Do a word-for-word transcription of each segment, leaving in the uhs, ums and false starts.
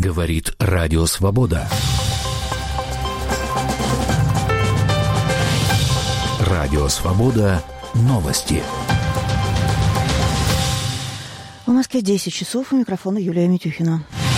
Говорит Радио Свобода. Радио Свобода. Новости. В Москве десять часов. У микрофона Юлия Митюхина.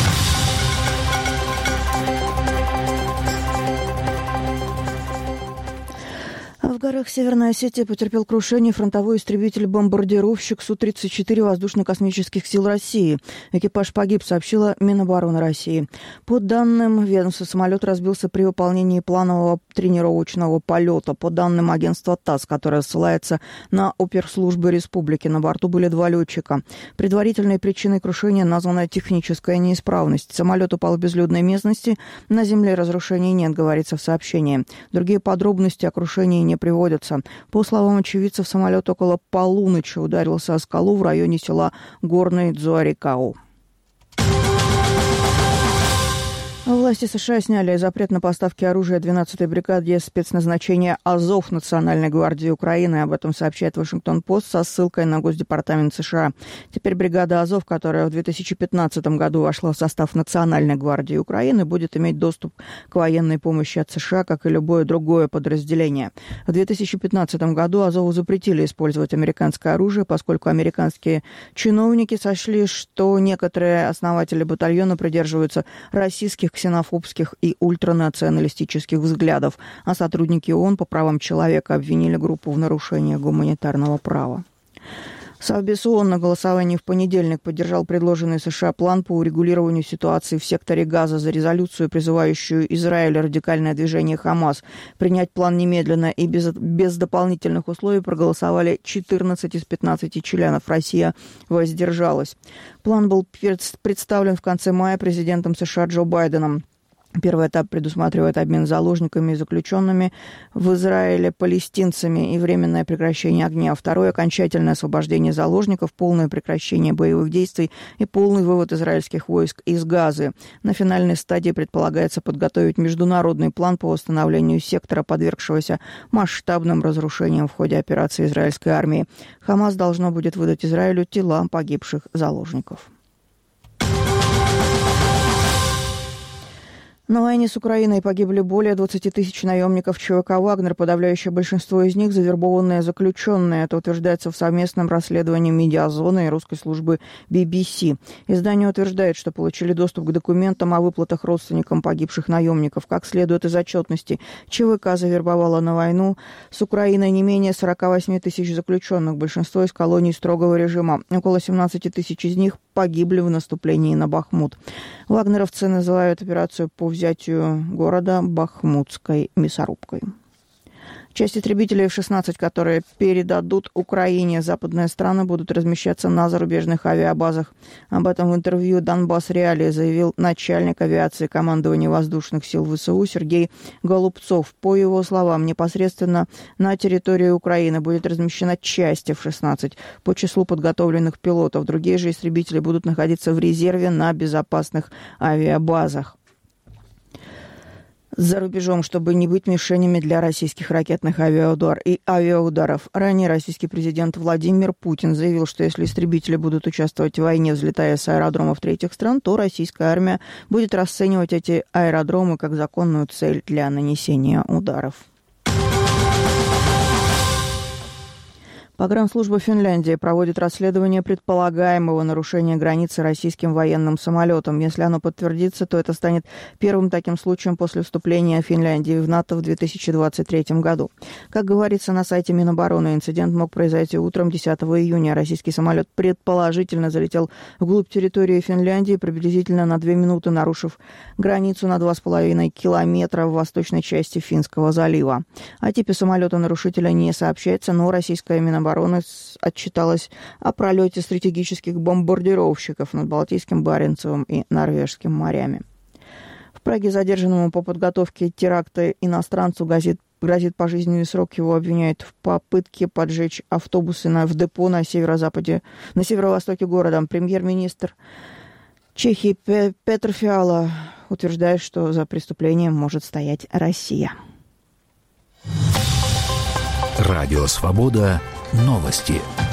В горах Северной Осетии потерпел крушение фронтовой истребитель-бомбардировщик Су тридцать четыре Воздушно-космических сил России. Экипаж погиб, сообщила Минобороны России. По данным ведомства, самолет разбился при выполнении планового тренировочного полета. По данным агентства ТАСС, которое ссылается на оперслужбы республики, на борту были два летчика. Предварительной причиной крушения названа техническая неисправность. Самолет упал в безлюдной местности. На земле разрушений нет, говорится в сообщении. Другие подробности о крушении не приводятся. По словам очевидцев, самолет около полуночи ударился о скалу в районе села Горный Дзуарикау. Власти США сняли запрет на поставки оружия двенадцатой бригаде спецназначения «Азов» Национальной гвардии Украины. Об этом сообщает Вашингтон-Пост со ссылкой на Госдепартамент США. Теперь бригада «Азов», которая в две тысячи пятнадцатом году вошла в состав Национальной гвардии Украины, будет иметь доступ к военной помощи от США, как и любое другое подразделение. В две тысячи пятнадцатом году «Азову» запретили использовать американское оружие, поскольку американские чиновники сочли, что некоторые основатели батальона придерживаются российских, ксенофобских и ультранационалистических взглядов, а сотрудники ООН по правам человека обвинили группу в нарушении гуманитарного права. Совбез ООН на голосовании в понедельник поддержал предложенный США план по урегулированию ситуации в секторе Газа за резолюцию, призывающую Израиль и радикальное движение «Хамас» принять план немедленно и без, без дополнительных условий проголосовали четырнадцать из пятнадцати членов. Россия воздержалась. План был представлен в конце мая президентом США Джо Байденом. Первый этап предусматривает обмен заложниками и заключенными в Израиле палестинцами и временное прекращение огня. Второй – окончательное освобождение заложников, полное прекращение боевых действий и полный вывод израильских войск из Газы. На финальной стадии предполагается подготовить международный план по восстановлению сектора, подвергшегося масштабным разрушениям в ходе операции израильской армии. Хамас должно будет выдать Израилю тела погибших заложников. На войне с Украиной погибли более двадцати тысяч наемников ЧВК «Вагнер», подавляющее большинство из них завербованные заключенные. Это утверждается в совместном расследовании «Медиазоны» и русской службы би би си. Издание утверждает, что получили доступ к документам о выплатах родственникам погибших наемников. Как следует из отчетности, ЧВК завербовала на войну с Украиной не менее сорока восьми тысяч заключенных, большинство из колоний строгого режима. Около семнадцати тысяч из них погибли в наступлении на Бахмут. Вагнеровцы называют операцию по взятию города Бахмутской мясорубкой. Часть истребителей эф шестнадцать, которые передадут Украине, западные страны будут размещаться на зарубежных авиабазах. Об этом в интервью «Донбасс Реалии» заявил начальник авиации командования воздушных сил ВСУ Сергей Голубцов. По его словам, непосредственно на территории Украины будет размещена часть эф шестнадцать по числу подготовленных пилотов. Другие же истребители будут находиться в резерве на безопасных авиабазах за рубежом, чтобы не быть мишенями для российских ракетных авиаудар и авиаударов. Ранее российский президент Владимир Путин заявил, что если истребители будут участвовать в войне, взлетая с аэродромов третьих стран, то российская армия будет расценивать эти аэродромы как законную цель для нанесения ударов. Погранслужба Финляндии проводит расследование предполагаемого нарушения границы российским военным самолетом. Если оно подтвердится, то это станет первым таким случаем после вступления Финляндии в НАТО в две тысячи двадцать третьем году. Как говорится на сайте Минобороны, инцидент мог произойти утром десятого июня. Российский самолет предположительно залетел вглубь территории Финляндии, приблизительно на две минуты нарушив границу на два с половиной километра в восточной части Финского залива. О типе самолета нарушителя не сообщается, но российская Минобороны обороны отчиталась о пролете стратегических бомбардировщиков над Балтийским, Баренцевым и Норвежским морями. В Праге задержанному по подготовке теракта иностранцу грозит, грозит пожизненный срок. Его обвиняют в попытке поджечь автобусы на, в депо на северо-западе, на северо-востоке города. Премьер-министр Чехии Петр Фиала утверждает, что за преступлением может стоять Россия. Радио «Свобода». Новости.